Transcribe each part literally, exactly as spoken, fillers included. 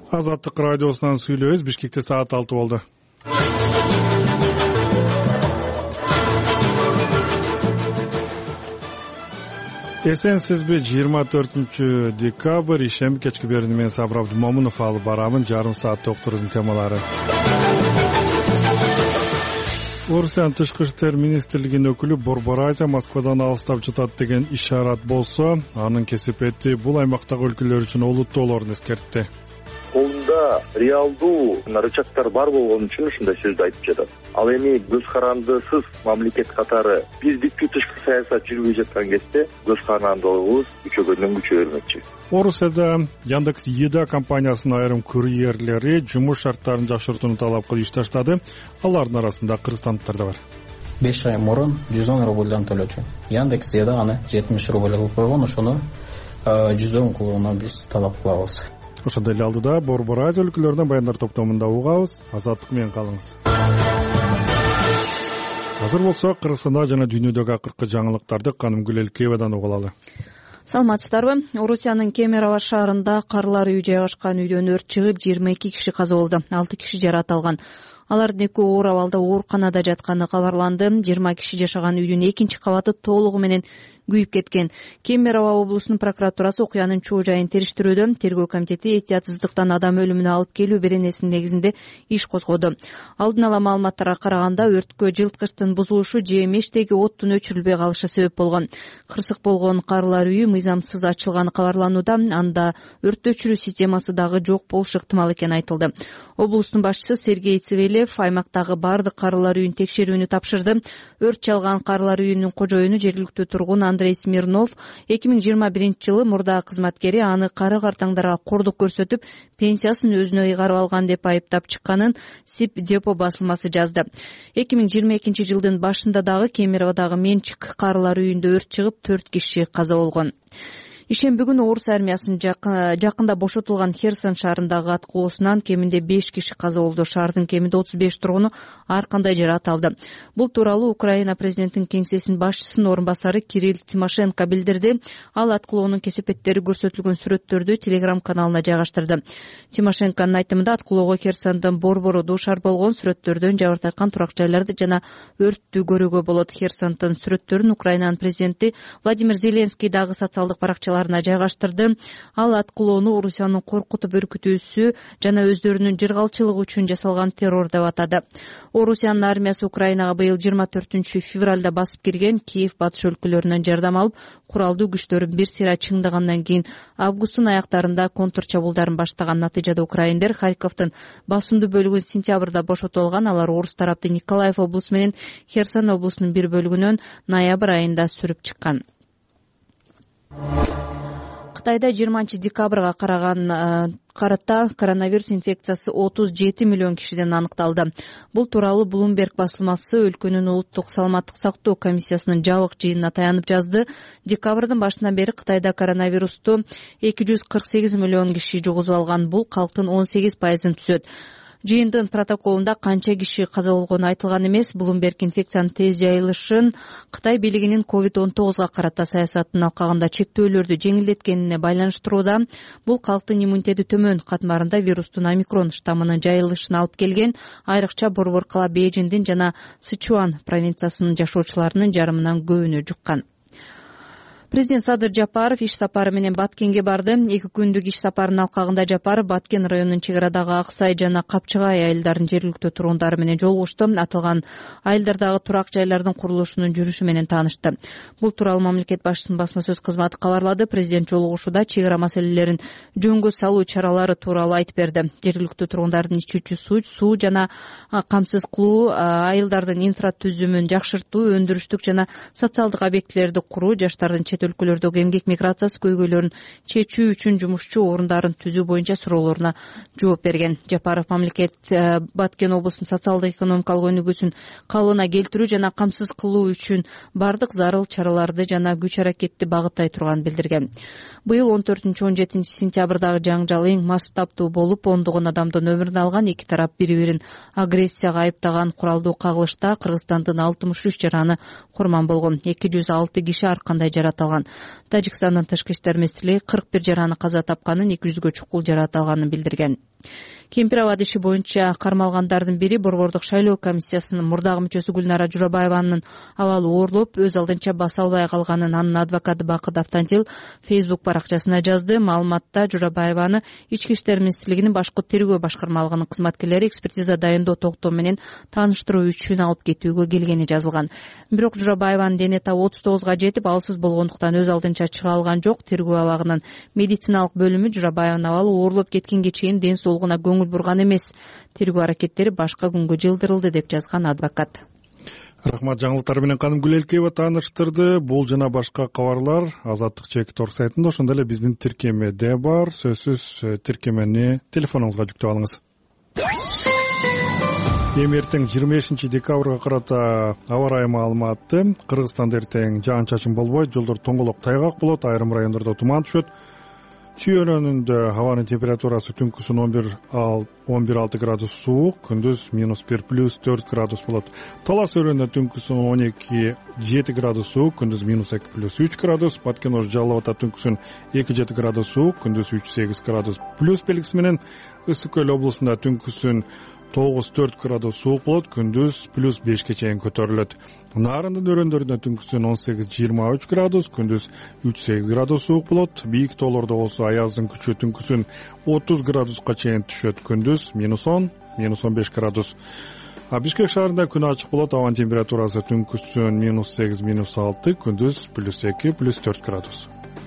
Азаттык радиосунан сүйлөбүз. Бишкекте саат алты болду. Эсенсизби? жыйырма төртүнчү декабрь ишемби кечки берүүнү мен Сабыр Абдумомунов алып барамын. Жарым саат доктордун темалары. Орусиянын тышкы иштер министрлигинин өкүлү Борбор Азия Москвадан алыстап жатат деген ишарат болсо, анын кесипети бул аймактагы өлкөлөр үчүн олуттуулорун эскертти. Колунда реалдуу рычагдар бар болгон үчүн ушундай сөздү айтып жатат. Ал эми көз карандысыз мамлекет катары биздикки тышкы саясат жүрбөй жаткан кезде көз карандылыгыбыз күчөгөндөн күчө бермекчи. Орусияда Яндекс Еда компаниясынын айрым курьерлери жумуш шарттарын жакшыртууну талап кылып иш таштады. Алардын арасында кыргызстандыктар да бар. беш ай мурун жүз он рубльдан төлөчү. Яндекс Еда аны жетимиш рубль кылып койгон, ошону жүз он кылууну биз талап кылабыз. Ошондой эле алдыда Борбор Азия өлкөлөрүнөн баяндар топтомунда угабыз. Азаттык менен калыңыз. Азыр болсо Кыргызстанда жана дүйнөдөгү акыркы жаңылыктарды Канымгүл Элкеевадан угуп алалы. Саламатсыздарбы? Орусиянын Кемерово шаарында карлар үй жайгашкан үйдөн өрт чыгып, жыйырма эки киши каза болду. алты киши жараталган. Алардын экөө оор абалда ооруканада жатканы кабарланды. жыйырма киши жашаган үйдүн экинчи кабаты толугу менен күйүп кеткен. Кемерово облусунун прокуратурасы окуянын чоо жайын териштирүүдө. Тергөө комитети этиятсыздыктан адам өлүмүнө алып келүү беренесинин негизинде иш козгоду. Алдын ала маалыматтарга караганда өрткө жылткычтын бузулушу же мештеги оттун өчүрүлбөй калышы себеп болгон. Кырсык болгон карлар үйү мыйзамсыз ачылганы кабарланууда. Анда өрт өчүрүү системасы дагы жок болушу ыктымал экени айтылды. Облустун башчысы Сергей Цивилев аймактагы бардык карлар үйүн текшерүүнү тапшырды. Өрт чалган карлар үйүнүн кожоюну жергиликтүү тургун Андрей Смирнов эки миң жыйырма биринчи жылы мурда кызматкери аны кары картаңдарга кордук көрсөтүп, пенсиясын өзүнө ыйгарып алган деп айыптап чыкканын СИП депо басылмасы жазды. эки миң жыйырма экинчи жылдын башында дагы Кемероводагы менчик карлар үйүндө өрт чыгып, төрт киши каза болгон. Ишемби күнү Орус армиясынын жакында бошотулган Херсон шаарындагы аткылоосунан кеминде беш киши каза болду. Шаардын кеминде отуз беш тургуну ар кандай жаракат алды. Бул тууралуу Украина президентинин кеңсесинин башчысынын орун басары Кирилл Тимошенко билдирди. Ал аткылоонун кесепеттери көрсөтүлгөн сүрөттөрдү Telegram каналына жайгаштырды. Тимошенконун айтымында аткылоого Херсондон борбору дуушар болгон. Сүрөттөрдөн жабыркайткан турак жайларды жана өрттү көрүүгө болот. Херсондун сүрөттөрүн Украинанын президенти Владимир Зеленский дагы социалдык баракчаларына жайгаштырды. Ал аткылоону Орусиянын коркутуп үркүтүүсү жана өздөрүнүн жыргалчылыгы үчүн жасалган террор деп атады. Орусиянын армиясы Украинага быйыл жыйырма төртүнчү февралда басып кирген. Киев батыш өлкөлөрүнөн жардам алып, куралдуу күчтөрүн бир сыйра чыңдагандан кийин августтун аяктарында контр чабуулдарын баштаган. Натыйжада украиндер Харьковдун басымдуу бөлүгүн сентябрда бошотуп алган. Алар орус тарапты Николаев облусу менен Херсон облусунун бир бөлүгүнөн ноябрь айында сүрүп чыккан. Кытайда жыйырманчы декабрга караган карата коронавирус инфекциясы отуз жети миллион кишиден аныкталды. Бул тууралуу Bloomberg басылмасы өлкөнүн улуттук саламаттык сактоо комиссиясынын жабык жыйынына таянып жазды. Декабрдын башынан бери Кытайда коронавирусту эки жүз кырк сегиз миллион киши жугузуп алган. Бул калктын он сегиз пайызын түзөт. Жыйындын протоколунда канча киши каза болгону айтылган эмес. Bloomberg инфекциянын тез жайылышын Кытай бийлигинин ковид он тогузга карата саясаттын алкагында чектөөлөрдү жеңилдеткенине байланыштырууда. Бул калктын иммунитети төмөн катмарында вирустун омикрон штаммынын жайылышына алып келген. Айрыкча борбор кала Бейжиңдин жана Сычуан провинциясынын жашоочуларынын жарымынан көбүнө жуккан. Президент Садыр Жапаров иш сапары менен Баткенге барды. Эки күндүк иш сапарынын алкагында Жапаров Баткен районунун чек арадагы Аксай жана Капчыгай айылдарынын жергиликтүү тургундары менен жолугушту. Аталган айылдардагы турак жайлардын курулушунун жүрүшү менен таанышты. Бул тууралуу мамлекет башчысынын басма сөз кызматы кабарлады. Президент жолугушууда чек ара маселелерин жөнгө салуу чаралары тууралуу айтып берди. Жергиликтүү тургундардын ичүүчү суу, суу жана камсыз кылуу, айылдардын инфратүзүмүн жакшыртуу, өндүрүштүк жана социалдык объектилерди куруу, жаштардын өлкөлөрдөгү эмгек миграциясы көйгөйлөрүн чечүү үчүн жумушчу орундарын түзүү боюнча суроолоруна жооп берген. Жапаров мамлекет Баткен облусунун социалдык экономикалык өнүгүүсүн калыбына келтирүү жана камсыз кылуу үчүн бардык зарыл чараларды жана күч аракетти багыттай турганын билдирген. Быйыл он төртүнчү он жетинчи сентябрдагы жаңжал эң масштабтуу болуп, ондогон адамдын өмүрүн алган. Эки тарап бири-бирин агрессияга айыптаган куралдуу кагылышта Кыргызстандын алтымыш үч жараны курман болгон. эки жүз алты киши ар кандай жарат алган. алган. Тажикстандын тышкы иштер министрлиги кырк бир жараны каза тапканын, эки жүзгө чукул жаракат алганын билдирген. Кемпир Абад иши боюнча кармалгандардын бири Борбордук шайлоо комиссиясынын мурдагы мүчөсү Гүлнара Журабаеванын абалы оорлоп, өз алдынча баса албай калганын анын адвокаты Бакыт Автантил Facebook баракчасына жазды. Маалыматта Журабаеваны Ички иштер министрлигинин башкы тергөө башкармалыгынын кызматкерлери экспертиза дайындоо токтому менен тааныштыруу үчүн алып кетүүгө келгени жазылган. Бирок Журабаеванын дене табы отуз тогузга жетип, алсыз болгондуктан өз алдынча чыга алган жок. Тергөө абагынын медициналык бөлүмү Журабаеванын абалы оорлоп кеткенге чейин ден соолугуна көңүл бурган эмес. Тергөө аракеттери башка күнгө жылдырылды деп жазган адвокат. Рахмат, жаңылыктар менен Каным Гүлелкеева тааныштырды. Бул жана башка кабарлар Азаттык чекит орг сайтында, ошондой эле биздин тиркемеде бар. Сөзсүз тиркемени телефонуңузга жүктөп алыңыз. Эми эртең жыйырма бешинчи декабрга карата аба ырайы маалыматы. Кыргызстанда эртең жаан чачын болбойт, жолдор тоңголоп тайгак болот, айрым райондордо туман түшөт. Чүй өрөөнүндө абанын температурасы түнкүсүн он бир алты градус суук, күндүз минус бир плюс төрт градус болот. Талас өрөөнүндө түнкүсүн он эки жети градус суук, күндүз минус эки плюс үч градус. Баткен-Ош Жалал Абадта түнкүсүн эки жети градус суук, күндүз үч сегиз градус плюс белгиси менен. Ысык Көл облусунда түнкүсүн тогуз төрт градус суук болот, күндүз плюс бешке чейин көтөрүлөт. Нарындын өрөөндөрүндө түнкүсүн он сегиз жыйырма үч градус, күндүз үч сегиз градус суук болот. Бийик тоолордо болсо аяздын күчү түнкүсүн отуз градуска чейин түшөт, күндүз минус он минус он беш градус. А Бишкек шаарында күн ачык болот, абанын температурасы түнкүсүн минус сегиз минус алты, күндүз плюс эки плюс төрт градус.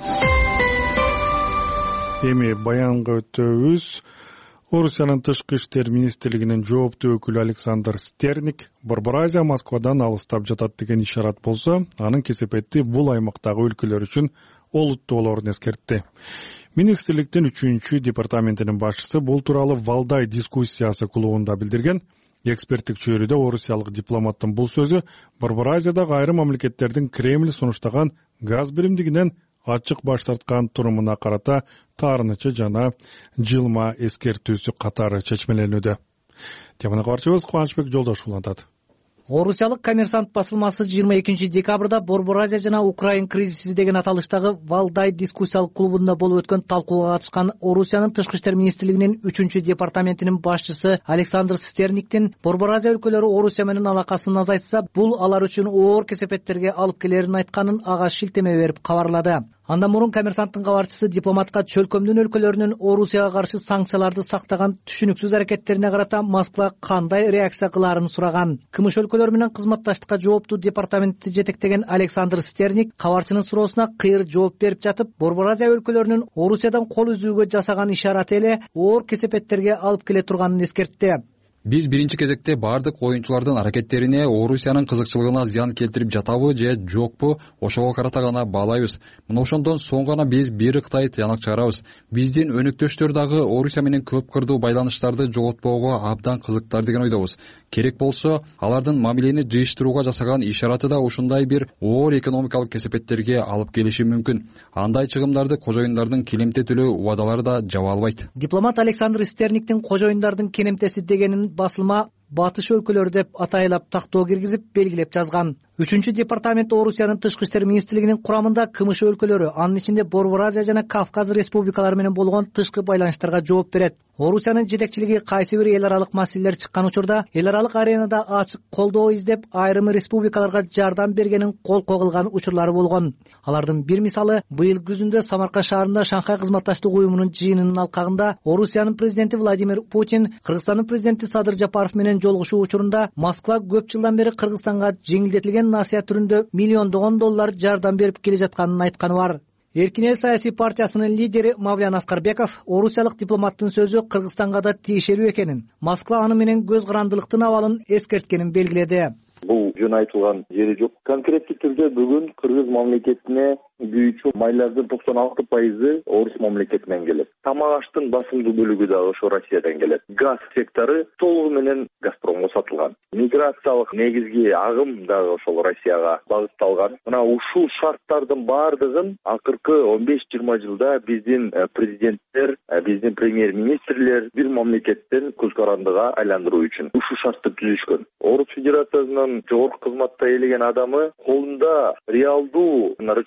Эми баянга өтөбүз. Орусиянын тышкы иштер министрлигинин жооптуу өкүлү Александр Стерник Борбор Азия Москвадан алыстап жатат деген ишарат болсо, анын кесепети бул аймактагы өлкөлөр үчүн олуттуу болорун эскертти. Министрликтин үчүнчү департаментинин башчысы бул тууралуу Валдай дискуссиясы клубунда билдирген. Эксперттик чөйрөдө орусиялык дипломаттын бул сөзү Борбор Азиядагы айрым мамлекеттердин Кремль сунуштаган газ биримдигинен ачык баш тарткан турумуна карата таарынычы жана жылма эскертүүсү катары чечмеленүүдө. Теманы кабарчыбыз Кубанычбек Жолдошов улантат. Орусиялык Коммерсант басылмасы жыйырма экинчи декабрда Борбор Азия жана Украин кризиси деген аталыштагы Валдай дискуссиялык клубунда болуп өткөн талкууга катышкан Орусиянын тышкы иштер министрлигинин үчүнчү департаментинин башчысы Александр Стерниктин Борбор Азия өлкөлөрү Орусия менен алакасын азайтса, бул алар үчүн оор кесепеттерге алып келерин айтканын ага шилтеме берип кабарлады. Андан мурун Коммерсанттын кабарчысы дипломатка чөлкөмдүн өлкөлөрүнүн Орусияга каршы санкцияларды сактаган түшүнүксүз аракеттерине карата Москва кандай реакция кылаарын сураган. Кымыш өлкөлөр менен кызматташтыкка жооптуу департаментти жетектеген Александр Стерник кабарчынын суроосуна кыйыр жооп берип жатып, Борбор Азия өлкөлөрүнүн Орусиядан кол үзүүгө жасаган ишараты эле оор кесепеттерге алып келе турганын эскертти. Биз биринчи кезекте бардык оюнчулардын аракеттерине Орусиянын кызыкчылыгына зыян келтирип жатабы же жокпу, ошого карата гана баалайбыз. Мына ошондон соң гана биз бир ыктай тыянак чыгарабыз. Биздин өнөктөштөр дагы Орусия менен көп кырдуу байланыштарды жоготпоого абдан кызыктар деген ойдобуз. Керек болсо, алардын мамилени жыйыштырууга жасаган ишараты да ушундай бир оор экономикалык кесепеттерге алып келиши мүмкүн. Андай чыгымдарды кожоюндардын келемтетүүлөө убадалары да жаба албайт. Дипломат Александр Стерниктин кожоюндардын келемтеси дегенин басылма батыш өлкөлөрү деп атайлап тактоо киргизип белгилеп жазган. Үчүнчү департамент Орусиянын тышкы иштер министрлигинин курамында кымыш өлкөлөрү, анын ичинде Борбор Азия жана Кавказ республикалары менен болгон тышкы байланыштарга жооп берет. Орусиянын жетекчилиги кайсы бир эл аралык маселелер чыккан учурда эл аралык аренада ачык колдоо издеп, айрым республикаларга жардам бергенин кол когулган учурлары болгон. Алардын бир мисалы быйыл күзүндө Самарканд шаарында Шанхай кызматташтык уюмунун жыйынынын алкагында Орусиянын президенти Владимир Путин Кыргызстандын президенти Садыр Жапаров менен жолугушуу учурунда Москва көп жылдан бери Кыргызстанга жеңилдетилген насыя түрүндө миллиондогон доллар жардам берип келе жатканын айтканы бар. Эркин эл саясий партиясынын лидери Мавлян Аскарбеков орусиялык дипломаттын сөзү Кыргызстанга да тиешелүү экенин, Москва аны менен көз карандылыктын абалын эскерткенин белгиледи. Бул жөн айтылган жери жок. Конкреттик түрдө бүгүн Кыргыз мамлекетине күйүүчү майлардын токсон алты пайызы Орус мамлекетинен келет. Тамак аштын басымдуу бөлүгү дагы ошо Россиядан келет. Газ сектору толугу менен Газпромго сатылган. Миграциялык негизги агым дагы ошол Россияга багытталган. Мына ушул шарттардын баардыгын акыркы он беш жыйырма жылда биздин президенттер, биздин премьер-министрлер бир мамлекеттен көз карандыга айландыруу үчүн ушул шартты түзүшкөн. Орус Федерациясынын жогорку кызматта ээлеген адамы колунда реалдуу рычагдар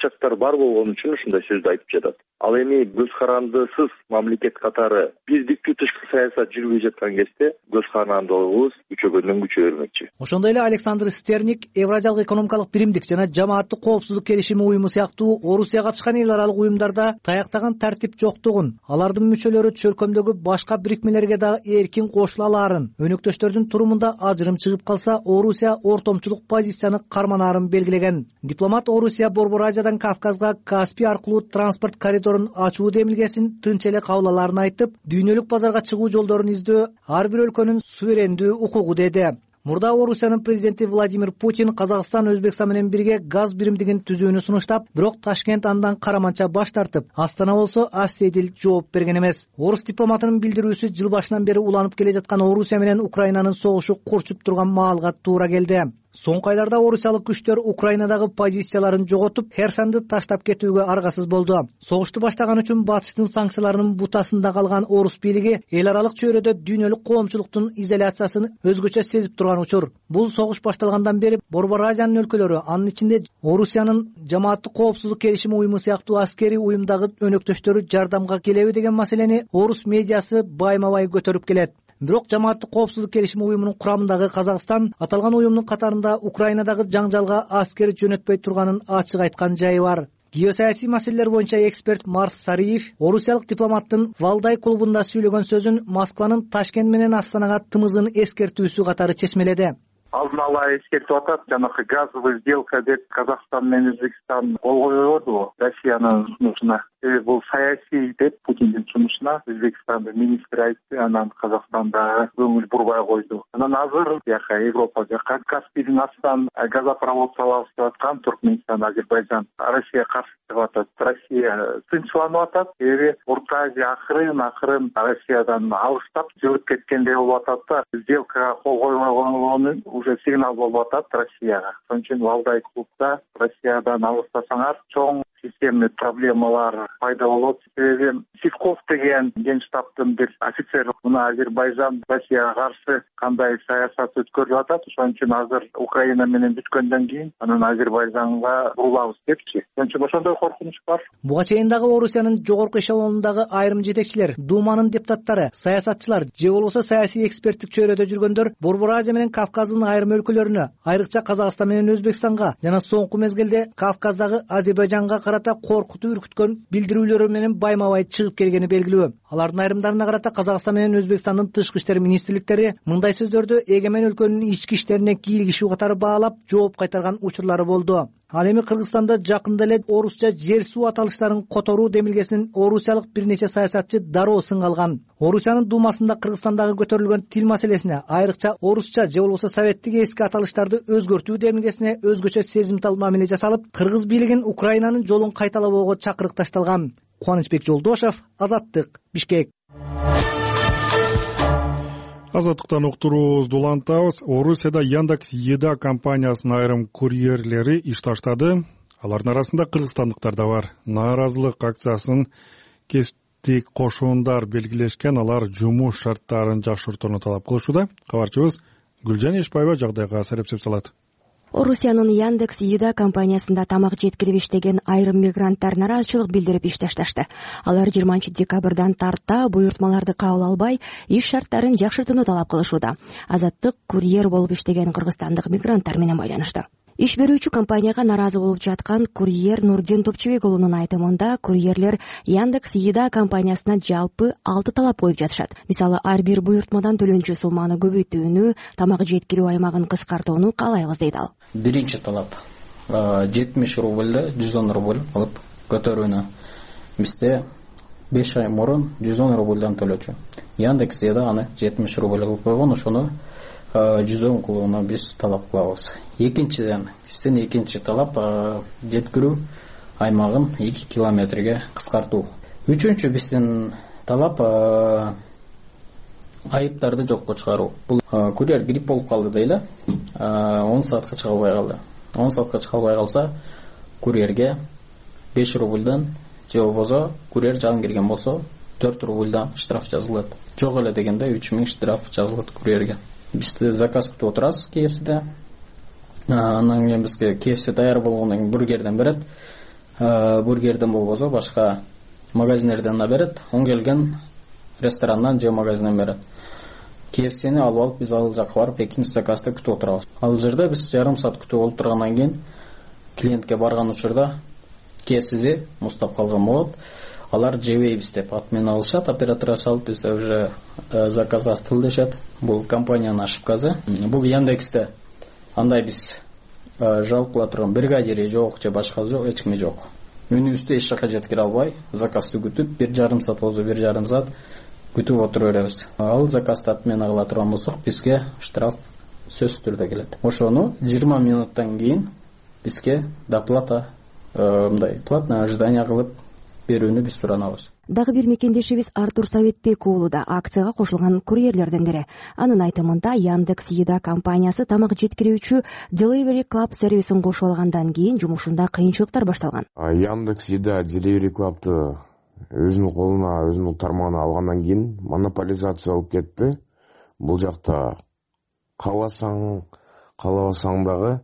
бар болгон үчүн ушундай сөздү айтып жатат. Ал эми көз карандысыз мамлекет катары биздикки тышкы саясат жүрбөй жаткан кезде көз карандылыгыбыз күчөгөндөн күчөй бермекчи. Ошондой эле Александр Стерник Евразиялык экономикалык биримдик жана жамааттык коопсуздук келишими уюму сыяктуу Орусия катышкан эл аралык уюмдарда таяктаган тартип жоктугун, алардын мүчөлөрү чөлкөмдөгү башка бирикмелерге дагы эркин кошула алаарын, өнөктөштөрдүн турумунда ажырым чыгып калса Орусия ортомчулук позицияны карманаарын белгилеген. Дипломат Орусия Борбор Азиядан Кавказга Каспий аркылуу транспорт коридорун ачуу демилгесин тынч эле кабыл алаарын айтып, дүйнөлүк базарга чыгуу жолдорун издөө ар бир өлкөнүн суверендүү укугу деди. Мурда Орусиянын президенти Владимир Путин Казакстан Өзбекстан менен бирге газ биримдигин түзүүнү сунуштап, бирок Ташкент андан караманча баш тартып, Астана болсо асседил жооп берген эмес. Орус дипломатынын билдирүүсү жыл башынан бери уланып келе жаткан Орусия менен Украинанын согушу курчуп турган маалга туура келди. Соңку айларда орусиялык күчтөр Украинадагы позицияларын жоготуп, Херсонду таштап кетүүгө аргасыз болду. Согушту баштаган үчүн батыштын санкцияларынын бутасында калган орус бийлиги эл аралык чөйрөдө дүйнөлүк коомчулуктун изоляциясын өзгөчө сезип турган учур. Бул согуш башталгандан бери Борбор Азиянын өлкөлөрү, анын ичинде Орусиянын жамааттык коопсуздук келишими уюму сыяктуу аскерий уюмдагы өнөктөштөрү жардамга келеби деген маселени орус медиасы байма-бай көтөрүп келет. Бирок жамааттык коопсуздук келишими уюмунун курамындагы Казакстан аталган уюмдун катарында Украинадагы жаңжалга аскер жөнөтпөй турганын ачык айткан жайы бар. Геосаясий маселелер боюнча эксперт Марс Сариев орусиялык дипломаттын Валдай клубунда сүйлөгөн сөзүн Москванын Ташкент менен Астанага тымызын эскертүүсү катары чечмеледи. Алдын ала эскертип атат, жанагы газовый сделка деп Казакстан менен Өзбекстан кол койбоду Россиянын сунушуна. Бул саясий деп Путиндин сунушуна Өзбекстандын министри айтты, анан Казакстанда көңүл бурбай койду. Анан азыр жака Европа жака Каспийдин астынан газопровод салабыз деп аткан Туркменистан, Азербайжан Россия каршы чыгып атат. Россия тынчсызланып атат. Эми Орто Азия акырын акырын Россиядан алыстап жүрүп кеткендей болуп атат да, сделкага кол койбогонун уже сигнал болуп атат Россияга. Ошон үчүн Валдай клубда Россиядан алыстасаңар чоң системный проблемалар пайда болот. Себеби Сивков деген генштабтын бир офицер мына Азербайжан Россияга каршы кандай саясат өткөрүп атат. Ошон үчүн азыр Украина менен бүткөндөн кийин анан Азербайжанга бурулабыз депчи. Ошон үчүн ошондой коркунуч бар. Буга чейин дагы Орусиянын жогорку эшелонундагы айрым жетекчилер, Думанын депутаттары, саясатчылар же болбосо саясий эксперттик чөйрөдө жүргөндөр Борбор Азия менен Кавказдын айрым өлкөлөрүнө, айрыкча Казакстан менен Өзбекстанга жана соңку мезгилде Кавказдагы Азербайжанга карата коркутуп үркүткөн билдирүүлөрү менен байма-бай чыгып келгени белгилүү. Алардын айрымдарына карата Казакстан менен Өзбекстандын тышкы иштер министрликтери мындай сөздөрдү эгемен өлкөнүн ички иштерине кийлигишүү катары баалап жооп кайтарган учурлары болду. Ал эми Кыргызстанда жакында эле орусча жер суу аталыштарын которуу демилгесин орусиялык бир нече саясатчы дароо сынга алган. Орусиянын Думасында Кыргызстандагы көтөрүлгөн тил маселесине, айрыкча орусча же болбосо советтик эски аталыштарды өзгөртүү демилгесине өзгөчө сезимтал мамиле жасалып, кыргыз бийлигин Украинанын жолун кайталабоого чакырык ташталган. Кубанычбек Жолдошев, Азаттык, Бишкек. Азаттыктан уктуруубузду улантабыз. Орусияда Яндекс Еда компаниясынын айрым курьерлери иш таштады. Алардын арасында кыргызстандыктар да бар. Нааразылык акциясын кесиптик кошуундар белгилешкен, алар жумуш шарттарын жакшыртууну талап кылышууда. Кабарчыбыз Гүлжан Эшбаева жагдайга сарепсеп салат. Орусиянын Яндекс Еда компаниясында тамак жеткирип иштеген айрым мигранттар нааразычылык билдирип иш ташташты. Алар жыйырманчы декабрдан тарта буйртмаларды кабыл албай, иш шарттарын жакшыртууну талап кылышууда. Азаттык курьер болуп иштеген кыргызстандык мигранттар менен байланышты. Иш берүүчү компанияга нааразы болуп жаткан курьер Нурдин Топчубек уулунун айтымында, курьерлер Яндекс Еда компаниясына жалпы алты талап коюп жатышат. Мисалы, ар бир буйртмадан төлөнчү сумманы көбөйтүүнү, тамак жеткирүү аймагын кыскартууну каалайбыз дейт ал. Биринчи талап жетимиш рубльды жүз он рубль кылып көтөрүүнү. Бизде беш ай мурун жүз он рубльдан төлөчү. Яндекс Еда аны жетимиш рубль кылып койгон, ошону жүз он кылууну биз талап кылабыз. Экинчиден, биздин экинчи талап жеткирүү аймагын эки километрге кыскартуу. Үчүнчү биздин талап айыптарды жокко чыгаруу. Бул курьер грипп болуп калды дейли, он саатка чыга албай калды. он саатка чыга албай калса, курьерге беш рубльдан же болбосо курьер жалын кирген болсо төрт рубльдан штраф жазылат. Жок эле дегенде үч миң штраф жазылат курьерге. Биз заказ күтүп отурабыз кей эф сиде. Анан кийин бизге кей эф си даяр болгондон кийин бургерден берет. бургерден болбосо башка магазиндерден да берет, он келген ресторандан же магазинден берет. кей эф сини алып алып биз ал жака барып экинчи заказды күтүп отурабыз. Ал жерде биз жарым саат күтүп болуп тургандан кийин клиентке барган учурда кей эф си муздап калган болот. Алар жебейбиз деп отмена алышат, оператор салып бизде уже заказ астыл дешет. Бул компаниянын ошибкасы. Бул Яндексте андай биз жабып кыла турган бригадири жок же башка жок, эч ким жок. Үнүбүздү эч жака жеткире албай, заказды күтүп бир жарым саат болсо бир жарым саат күтүп отура беребиз. Ал заказды отмена кыла турган болсок, бизге штраф сөзсүз түрдө келет. Ошону жыйырма минуттан кийин бизге доплата, мындай платное ожидание кылып берүүнү биз суранабыз. Дагы бир мекендешибиз Артур Советбек уулу да акцияга кошулган курьерлерден бири. Анын айтымында Яндекс Еда компаниясы тамак жеткирүүчү Delivery Club сервисин кошуп алгандан кийин жумушунда кыйынчылыктар башталган. Яндекс Еда Delivery Club'ты өзүнүн колуна, өзүнүн тармагына алгандан кийин монополизация болуп кетти. Бул жакта кааласаң, каалабасаң дагы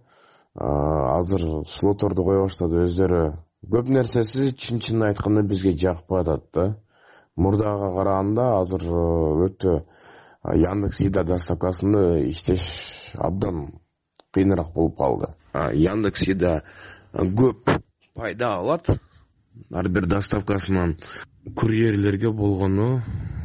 азыр слотторду кое баштады өздөрү. Көп нерсеси чын-чын айтканда бизге жакпай атат да. Мурдага караганда азыр өтө Яндекс Еда доставкасында иштеш абдан кыйыныраак болуп калды. Яндекс Еда көп пайда алат. Ар бир доставкасынан курьерлерге болгону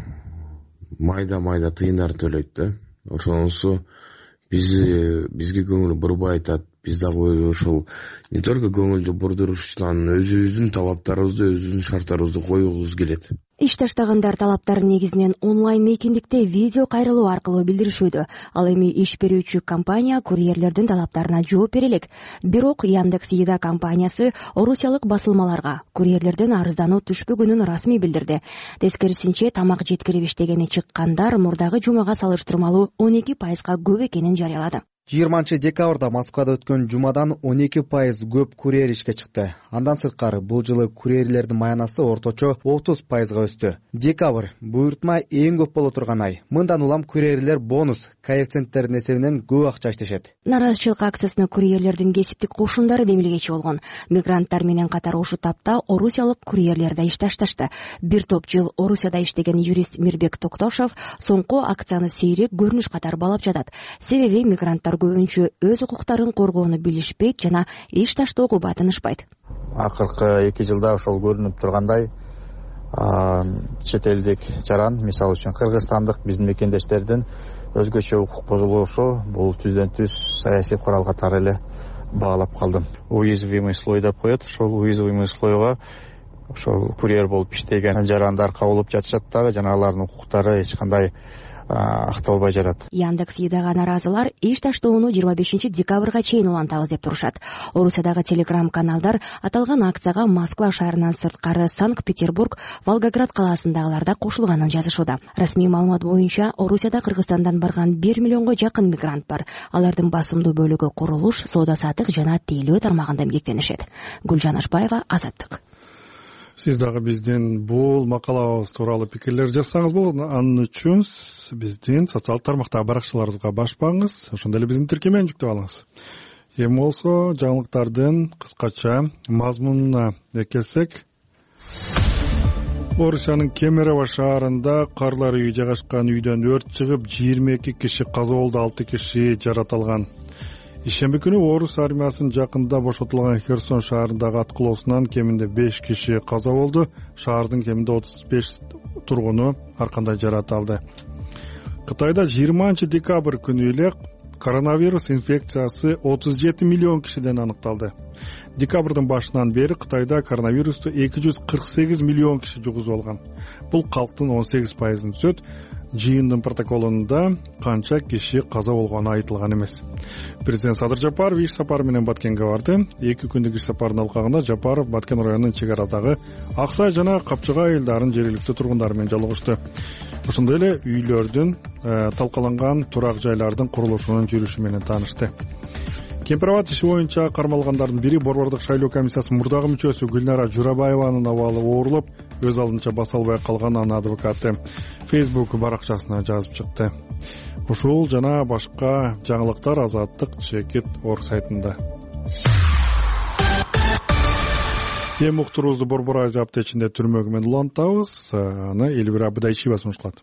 майда-майда тыйындар төлөйт да. Ошонусу биз бизге көңүл бурбай атат. Биз дагы ошол не только көңүлдү бурдурушунан өзүбүздүн талаптарыбызды, өзүбүздүн шарттарыбызды коюгубуз келет. Иш таштагандар талаптарын негизинен онлайн мейкиндикте видео кайрылуу аркылуу билдиришүүдө. Ал эми иш берүүчү компания курьерлердин талаптарына жооп бере элек. Бирок Яндекс Еда компаниясы орусиялык басылмаларга курьерлерден арыздануу түшпөгөнүн расмий билдирди. Тескерисинче тамак жеткирип иштегени чыккандар мурдагы жумага салыштырмалуу он эки пайызга көп экенин жарыялады. жыйырманчы декабрда Москвада өткөн жумадан он эки пайыз көп курьер ишке чыкты. Андан сырткары бул жылы курьерлердин маянасы орточо отуз пайызга өстү. Декабрь буйртма эң көп боло турган ай. Мындан улам курьерлер бонус коэффициенттердин эсебинен көп акча иштешет. Нараазычылык акциясына курьерлердин кесиптик кошундары демилгечи болгон. Мигранттар менен катар ушул тапта орусиялык курьерлер да иш ташташты. Бир топ жыл Орусияда иштеген юрист Мирбек Токтошов соңку акцияны сейрек көрүнүш катары баалап жатат. Себеби мигранттар көбүнчө өз укуктарын коргоону билишпейт жана иш таштоого батынышпайт. Акыркы эки жылда ошол көрүнүп тургандай чет элдик жаран, мисалы үчүн кыргызстандык биздин мекендештердин өзгөчө укук бузулушу бул түздөн түз саясий курал катары эле баалап калдым. Уязвимый слой деп коет, ошол уязвимый слойго ошол курьер болуп иштеген жарандар кабылып жатышат дагы, жана алардын укуктары эч кандай акталбай жатат. Яндекс Едага наразылар иш таштоону жыйырма бешинчи декабрга чейин улантабыз деп турушат. Орусиядагы телеграм каналдар аталган акцияга Москва шаарынан сырткары Санкт-Петербург, Волгоград калаасындагылар да кошулганын жазышууда. Расмий маалымат боюнча Орусияда Кыргызстандан барган бир миллионго жакын мигрант бар. Алардын басымдуу бөлүгү курулуш, соода-саттык жана тейлөө тармагында эмгектенишет. Гүлжан Ашбаева, Азаттык. Сиз дагы биздин бул макалабыз тууралуу пикирлер жазсаңыз болот. Анын үчүн биздин социалдык тармактагы баракчаларыбызга башпаңыз, ошондой эле биздин тиркемени жүктөп алыңыз. Эми болсо жаңылыктардын кыскача мазмунуна келсек, Орусиянын Кемерово шаарында карлар үйү жайгашкан үйдөн өрт чыгып, жыйырма эки киши каза болду, алты киши жаратылган. Ишемби күнү орус армиясынын жакында бошотулган Херсон шаарындагы аткылоосунан кеминде беш киши каза болду. Шаардын кеминде отуз беш тургуну ар кандай жаратылды. Кытайда жыйырманчы декабрь күнү эле коронавирус инфекциясы отуз жети миллион кишиден аныкталды. Декабрдын башынан бери Кытайда коронавирусту эки жүз кырк сегиз миллион киши жугузуп алган. Бул калктын он сегиз пайызын түзөт. Жыйындын протоколунда канча киши каза болгону айтылган эмес. Президент Садыр Жапаров иш сапары менен Баткенге барды. Эки күндүк иш сапарынын алкагында Жапаров Баткен районунун чек арадагы Аксай жана Капчыга айылдарынын жергиликтүү тургундары менен жолугушту. Ошондой эле үйлөрдүн талкаланган турак жайлардын курулушунун жүрүшү менен таанышты. Кемпирабад иши боюнча кармалгандардын бири Борбордук шайлоо комиссиясынын мурдагы мүчөсү Гүлнара Журабаеванын абалы оорулуп, өз алдынча баса албай калган анын адвокаты Facebook баракчасына жазып чыкты. Ушул жана башка жаңылыктар Азаттык чекит орг сайтында. эми уктуруубузду Борбор Азия аптечинде түрмөгү менен улантабыз. Аны Элвира Абыдайчиева сунушталат.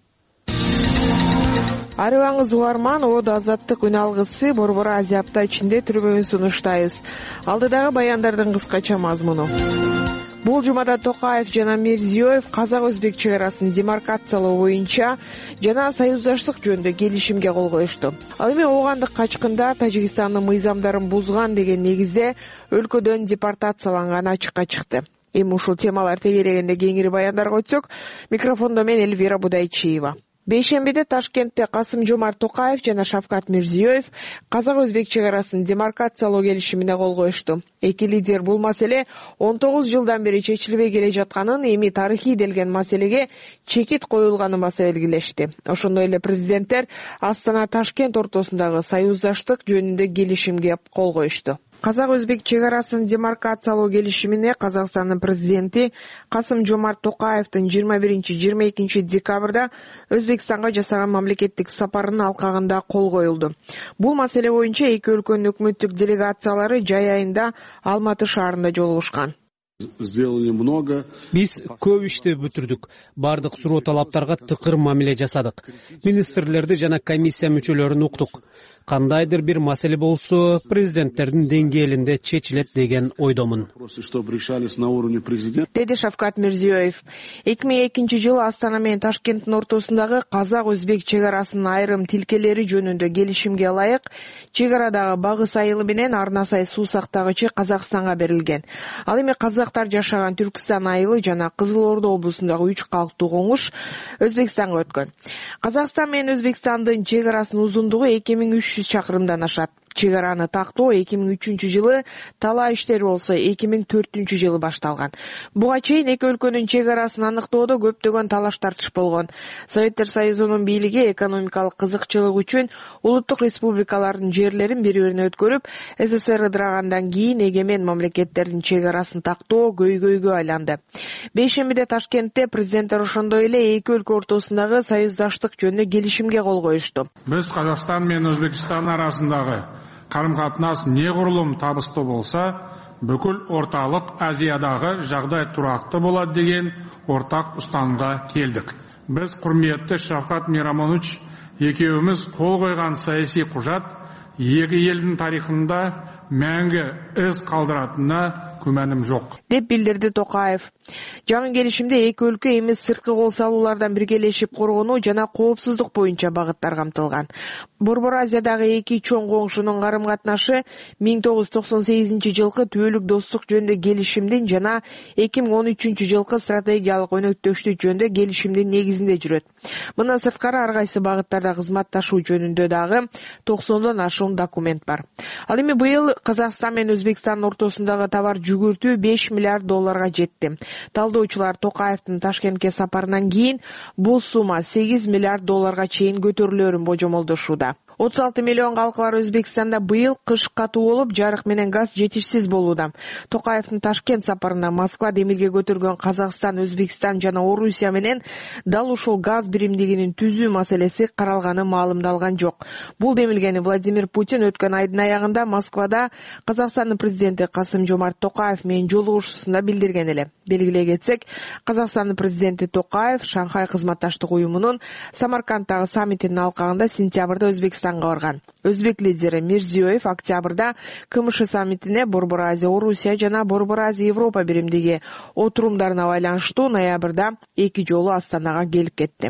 Арыбаңыз угарман, Од Азаттык үн алгысы Борбор Азия аптечинде түрмөгүн сунуштайбыз. Алдыдагы баяндардын кыскача мазмуну. Бул жумада Токаев жана Мирзиёев казак-өзбек чек арасын демаркациялоо боюнча жана союздаштык жөнүндө келишимге кол коюшту. Ал эми оогандык качкында Тажикстандын мыйзамдарын бузган деген негизде өлкөдөн депортацияланганы ачыкка чыкты. Эми ушул темалар тегерегенде кеңири баяндарга өтсөк, микрофондо мен Элвира Будайчиева. Бейшембиде Ташкентте Касым-Жомарт Токаев жана Шавкат Мирзиёев казак-өзбек чек арасын демаркациялоо келишимине кол коюшту. Эки лидер бул маселе он тогуз жылдан бери чечилбей келе жатканын, эми тарыхый делген маселеге чекит коюлганын баса белгилешти. Ошондой эле президенттер Астана Ташкент ортосундагы союздаштык жөнүндө келишимге кол коюшту. Казак-өзбек чек арасын демаркациялоо келишимине Казакстандын президенти Касым-Жомарт Токаевдин жыйырма биринчи жыйырма экинчи декабрда Өзбекстанга жасаган мамлекеттик сапарынын алкагында кол коюлду. Бул маселе боюнча эки өлкөнүн өкмөттүк делегациялары жай айында Алматы шаарында жолугушкан. Биз көп ишти бүтүрдүк. Бардык суроо талаптарга тыкыр мамиле жасадык. Министрлерди жана комиссия мүчөлөрүн уктук. Кандайдыр бир маселе болсо, президенттердин деңгээлинде чечилет деген ойдомун. Деди Шавкат Мирзиёев. эки миң экинчи жылы Астана менен Ташкенттин ортосундагы казак-өзбек чек арасынын айрым тилкелери жөнүндө келишимге ылайык чек арадагы багыс айылы менен Арнасай суу сактагычы Казакстанга берилген. Ал эми казактар жашаган Түркстан айылы жана Кызыл Ордо облусундагы үч калктуу коңуш Өзбекстанга өткөн. Казакстан менен Өзбекстандын чек арасынын узундугу эки миң үч жүз чакырымдан ашат. Чек араны тактоо эки миң үчүнчү жылы, талаа иштери болсо эки миң төртүнчү жылы башталган. Буга чейин эки өлкөнүн чек арасын аныктоодо көптөгөн талаш тартыш болгон. Советтер Союзунун бийлиги экономикалык кызыкчылык үчүн улуттук республикалардын жерлерин бири-бирине өткөрүп, СССР ыдырагандан кийин эгемен мамлекеттердин чек арасын тактоо көйгөйгө айланды. Бейшембиде Ташкентте президенттер ошондой эле эки өлкө ортосундагы союздаштык жөнүндө келишимге кол коюшту. Биз Казакстан менен Өзбекстан арасындагы карым-катнаш негурулум табыстуу болса, бүкүл орталык Азиядагы жагдай турактуу болот деген ортак устанымга келдик. Биз курметти Шавкат Мирамонович экөөбүз кол койгон саясий кужат эки элдин тарыхында мәңгі із калдыратына күмәнім жок, деп билдирди Токаев. Жаңы келишимде эки өлкө эми сырткы кол салуулардан биргелешип коргонуу жана коопсуздук боюнча багыттар камтылган. Борбор Азиядагы эки чоң коңшунун карым-катнашы миң тогуз жүз токсон сегизинчи жылкы түбөлүк достук жөнүндө келишимдин жана эки миң он үчүнчү жылкы стратегиялык өнөктөштүк жөнүндө келишимдин негизинде жүрөт. Мындан сырткары ар кайсы багыттарда кызматташуу жөнүндө дагы токсондон ашуун документ бар. Ал эми быйыл Казакстан менен Өзбекстандын ортосундагы товар жүгүртүү беш миллиард долларга жетти. Талдоочулар Токаевдин Ташкентке сапарынан кийин бул сумма сегиз миллиард долларга чейин көтөрүлөрүн божомолдошууда. отуз алты миллион калкы бар Өзбекстанда быйыл кыш катуу болуп, жарык менен газ жетишсиз болууда. Токаевдин Ташкент сапарына Москва демилге көтөргөн Казакстан, Өзбекстан жана Орусия менен дал ушул газ биримдигинин түзүү маселеси каралганы маалымдалган жок. Бул демилгени Владимир Путин өткөн айдын аягында Москвада Казакстандын президенти Касым-Жомарт Токаев менен жолугушуусунда билдирген эле. Белгилей кетсек, Казакстандын президенти Токаев Шанхай кызматташтык уюмунун Самаркандтагы саммитинин алкагында сентябрда Өзбекстан барган. Өзбек лидери Мирзиёев октябрда КМШ саммитине Борбор Азия Орусия жана Борбор Азия Европа биримдиги отурумдарына байланыштуу ноябрда эки жолу Астанага келип кетти.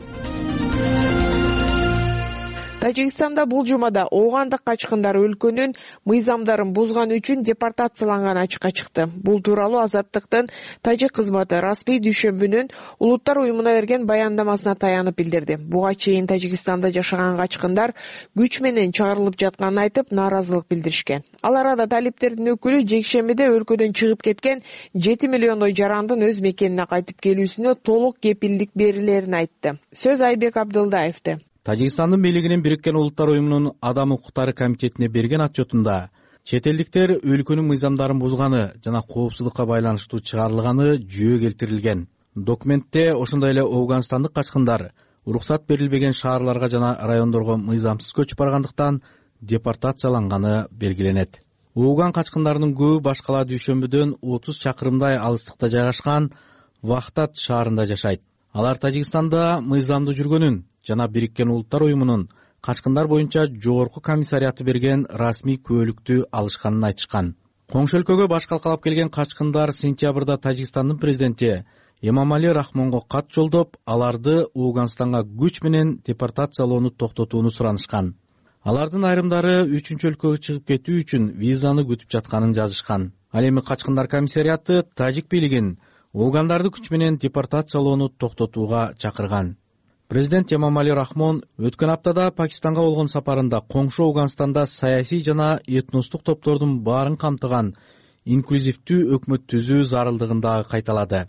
Тажикстанда бул жумада оогандык качкындар өлкөнүн мыйзамдарын бузган үчүн депортацияланганы ачыкка чыкты. Бул тууралуу Азаттыктын тажик кызматы Распий дүйшөмбүнүн Улуттар уюмуна берген баяндамасына таянып билдирди. Буга чейин Тажикстанда жашаган качкындар күч менен чыгарылып жатканын айтып, нааразылык билдиришкен. Ал арада талиптердин өкүлү жекшембиде өлкөдөн чыгып кеткен жети миллиондой жарандын өз мекенине кайтып келүүсүнө толук кепилдик берилерин айтты. Сөз Айбек Абдылдаевде. Тажикстандын бийлигинин Бириккен Улуттар уюмунун Адам укуктары комитетине берген отчетунда чет элдиктер өлкөнүн мыйзамдарын бузганы жана коопсуздукка байланыштуу чыгарылганы жүйө келтирилген. Документте ошондой эле Афганстандык качкындар уруксат берилбеген шаарларга жана райондорго мыйзамсыз көчүп баргандыктан депортацияланганы белгиленет. ууган качкындарынын көбү баш кала Дүйшөмбүдөн отуз чакырымдай алыстыкта жайгашкан Вахтат шаарында жашайт. Алар Тажикстанда мыйзамдуу жүргөнүн жана Бириккен Улуттар уюмунун качкындар боюнча жогорку комиссариаты берген расмий күбөлүктү алышканын айтышкан. Коңшу өлкөгө баш калкалап келген качкындар сентябрда Тажикстандын президенти Эмомали Рахмонго кат жолдоп, аларды Ооганстанга күч менен депортациялоону токтотууну суранышкан. Алардын айрымдары үчүнчү өлкөгө чыгып кетүү үчүн визаны күтүп жатканын жазышкан. Ал эми качкындар комиссариаты тажик бийлигин оогандарды күч менен депортациялоону токтотууга чакырган. Президент Эмомали Рахмон өткөн аптада Пакистанга болгон сапарында коңшу Ооганстанда саясий жана этностук топтордун баарын камтыган инклюзивдүү өкмөт түзүү зарылдыгын дагы кайталады.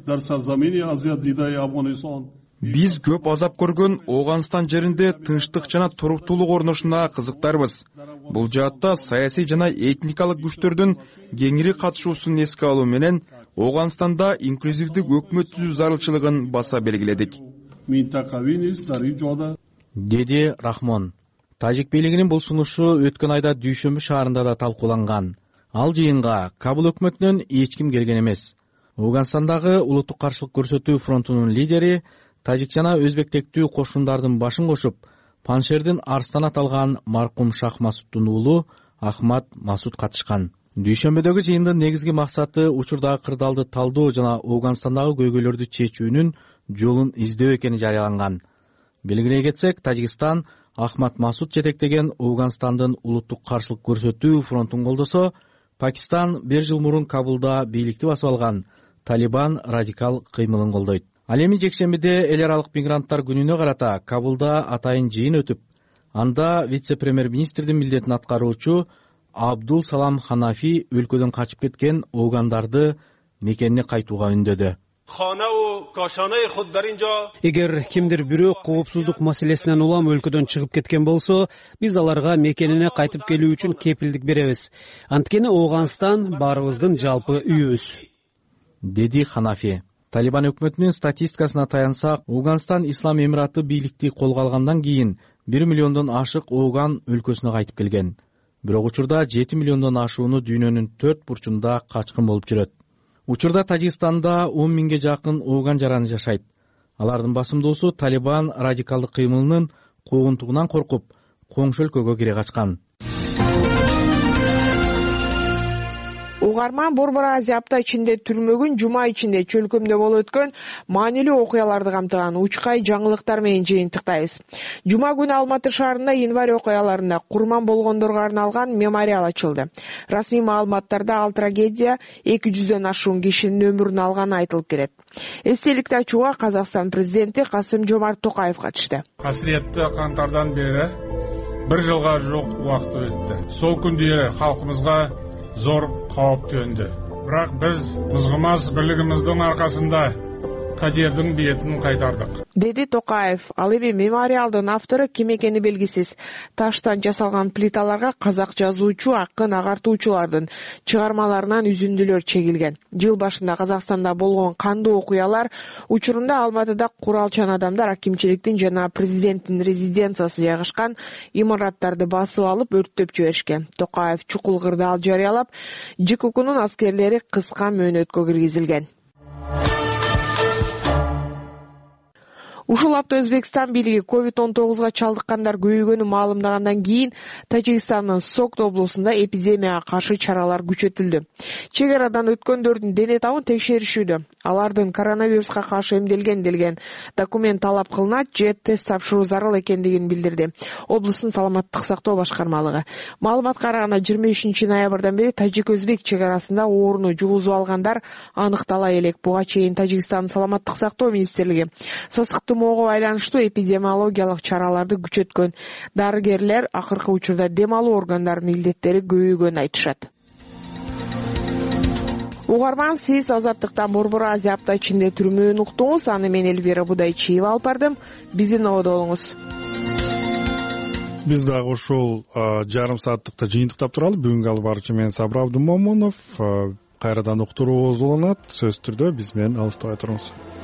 Биз көп азап көргөн Ооганстан жеринде тынчтык жана туруктуулук орношуна кызыктарбыз. Бул жаатта саясий жана этникалык күчтөрдүн кеңири катышуусун эске алуу менен Ооганстанда инклюзивдик өкмөт түзүү зарылчылыгын баса белгиледик, деди Рахмон. Тажик бийлигинин бул сунушу өткөн айда Дүйшөмбү шаарында да талкууланган. Ал жыйынга Кабыл өкмөтүнөн эч ким келген эмес. Ооганстандагы улуттук каршылык көрсөтүү фронтунун лидери тажик жана өзбектектүү кошундардын башын кошуп, Паншердин Арстан аталган маркум Шах Масуддун уулу Ахмад Масуд катышкан. Дүйшөмбүдөгү жыйындын негизги максаты учурдагы кырдаалды талдоо жана Ооганстандагы көйгөйлөрдү чечүүнүн жолун издөө экени жарыяланган. Белгилей кетсек, Тажикстан Ахмад Масуд жетектеген Ооганстандын улуттук каршылык көрсөтүү фронтун колдосо, Пакистан бир жыл мурун Кабылда бийликти басып алган Талибан радикал кыймылын колдойт. Ал эми жекшембиде эл аралык мигранттар күнүнө карата Кабылда атайын жыйын өтүп, анда вице-премьер-министрдин милдетин аткаруучу Абдул Салам Ханафи өлкөдөн качып кеткен оогандарды мекенине кайтууга үндөдү. Эгер кимдир бирөө коопсуздук маселесинен улам өлкөдөн чыгып кеткен болсо, биз аларга мекенине кайтып келүү үчүн кепилдик беребиз. Анткени Ооганстан баарыбыздын жалпы үйүбүз, деди Ханафи. Талибан өкмөтүнүн статистикасына таянсак, Ооганстан Ислам Эмираты бийликти колго алгандан кийин бир миллиондон ашык ооган өлкөсүнө кайтып келген. Бирок учурда жети миллиондон ашууну дүйнөнүн төрт бурчунда качкын болуп жүрөт. Учурда Тажикстанда он миңге жакын ооган жараны жашайт. Алардын басымдуусу Талибан радикалдык кыймылынын куугунтугунан коркуп, коңшу өлкөгө кире качкан. Угарман Борбор Азия апта ичинде түрмөгүн жума ичинде чөлкөмдө болуп өткөн маанилүү окуяларды камтыган учкай жаңылыктар менен жыйынтыктайбыз. Жума күнү Алматы шаарында январь окуяларында курман болгондорго арналган мемориал ачылды. Расмий маалыматтарда ал трагедия эки жүздөн ашуун кишинин өмүрүн алганы айтылып келет. Эстеликти ачууга Казакстан президенти Касым-Жомарт Токаев катышты. Касиеттүү кантардан бери бир жылга жок убакыт өттү. Сол күндөрү халкыбызга зор кооп төнді. Бірақ біз мызгымас бирлигимиздин аркасында кадердин бетин кайтардык, деди Токаев. Ал эми мемориалдын автору ким экени белгисиз таштан жасалган плиталарга казак жазуучу, акын, агартуучулардын чыгармаларынан үзүндүлөр чегилген. Жыл башында Казакстанда болгон кандуу окуялар учурунда Алматыда куралчан адамдар акимчиликтин жана президенттин резиденциясы жайгашкан имараттарды басып алып өрттөп жиберишкен. Токаев чукул кырдаал жарыялап, ЖККнун аскерлери кыска мөөнөткө киргизилген. Ушул апта Өзбекстан бийлиги ковид он тогузга чалдыккандар көбөйгөнүн маалымдагандан кийин Тажикстандын Согд облусунда эпидемияга каршы чаралар күчөтүлдү. Чек арадан өткөндөрдүн дене табын текшеришүүдө. Алардын коронавируска каршы эмделген делген документ талап кылынат же тест тапшыруу зарыл экендигин билдирди облустун саламаттык сактоо башкармалыгы. Маалыматка караганда жыйырма бешинчи ноябрдан бери тажик-өзбек чек арасында ооруну жугузуп алгандар аныктала элек. Буга чейин Тажикстандын саламаттык сактоо министрлиги сасыктуу тумоого байланыштуу эпидемиологиялык чараларды күчөткөн. Дарыгерлер акыркы учурда дем алуу органдарынын илдеттери көбөйгөнүн айтышат. Угарман, сиз Азаттыктан Борбор Азия апта ичинде түрмөөнү уктуңуз. Аны мен Эльвира Будайчиева алып бардым. Биздин ободо болуңуз. Биз дагы ушул жарым сааттыкта жыйынтыктап туралы. Бүгүнкү алып баруучу мен Сабыр Абдымомунов. Кайрадан уктуруубуз уланат. Сөзсүз түрдө биз менен алыстабай туруңуз.